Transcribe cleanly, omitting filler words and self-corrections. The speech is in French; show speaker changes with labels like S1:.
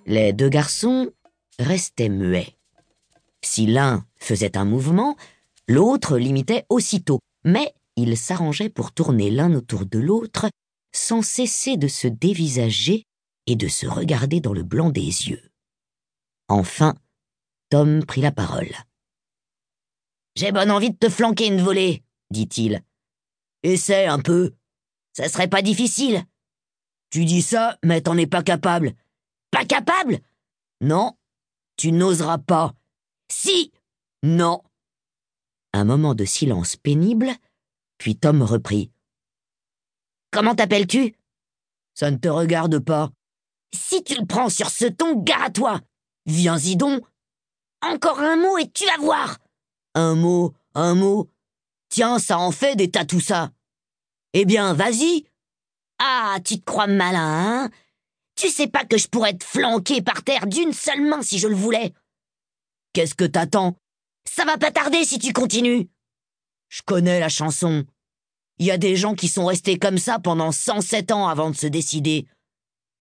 S1: Les deux garçons restaient muets. Si l'un faisait un mouvement, l'autre l'imitait aussitôt, mais ils s'arrangeaient pour tourner l'un autour de l'autre sans cesser de se dévisager et de se regarder dans le blanc des yeux. Enfin, Tom prit la parole. « J'ai bonne envie de te flanquer une volée, dit-il. Essaie un peu. Ça serait pas difficile. Tu dis ça, mais t'en es pas capable. Pas capable? Non, tu n'oseras pas. Si! Non. Un moment de silence pénible, puis Tom reprit. Comment t'appelles-tu? Ça ne te regarde pas. Si tu le prends sur ce ton, gare à toi. Viens-y donc. Encore un mot et tu vas voir. Un mot. Tiens, ça en fait des tatous ça. Eh bien, vas-y. Ah, tu te crois malin, hein? Tu sais pas que je pourrais te flanquer par terre d'une seule main si je le voulais. Qu'est-ce que t'attends? Ça va pas tarder si tu continues. Je connais la chanson. Il y a des gens qui sont restés comme ça pendant 107 ans avant de se décider.